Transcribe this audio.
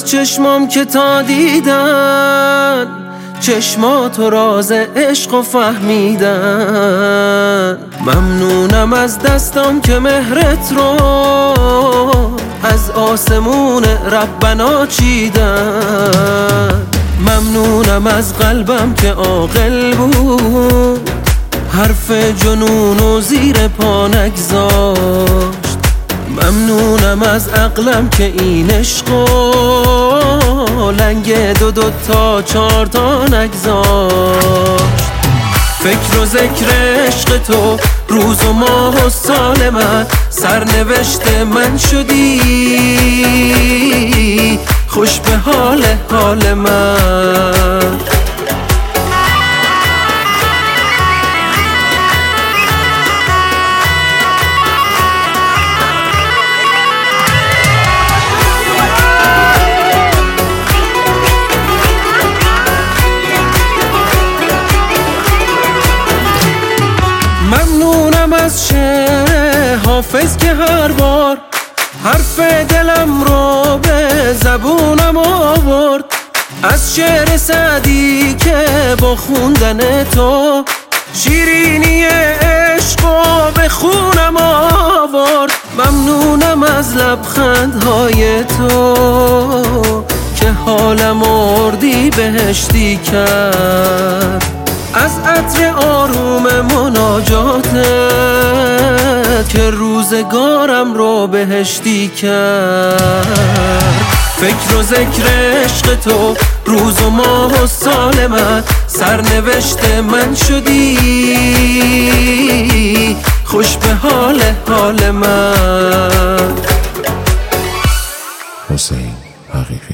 از چشمام که تا دیدن چشماتو راز عشق و فهمیدن. ممنونم از دستام که مهرت رو از آسمون ربنا چیدن. ممنونم از قلبم که عاقل بود حرف جنون و زیر پا نگذاشت. ممنونم از عقلم که این عشقو لنگ دو تا چار تا نگذاشت. فکر و ذکر عشق تو روز و ماه و سال من سرنوشت من شدی. خوش به حال من. ممنونم از شعر حافظ که هر بار حرف دلم رو به زبونم آورد. از شعر سعدی که با خوندن تو شیرینی عشقو به خونم آورد. ممنونم از لبخندهای تو که حالم اردی بهشتی کرد. از عطر آروم مناجاتت که روزگارم رو بهشتی کرد. فکر و ذکر عشق تو روز و ماه و سال من سرنوشت من شدی. خوش به حال من. حسین حقیقی.